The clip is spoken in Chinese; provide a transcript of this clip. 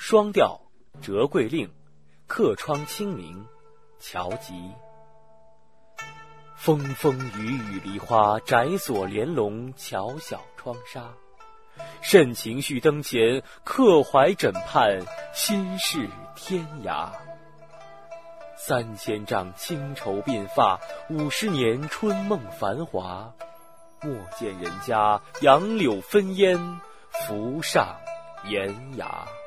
双调折桂令，客窗清明，乔集。风风雨雨梨花，窄锁帘笼，巧小窗纱。甚情绪灯前，客怀枕畔，心事天涯。3000丈轻愁鬓发，50年春梦繁华。莫见人家杨柳纷烟，浮上檐涯。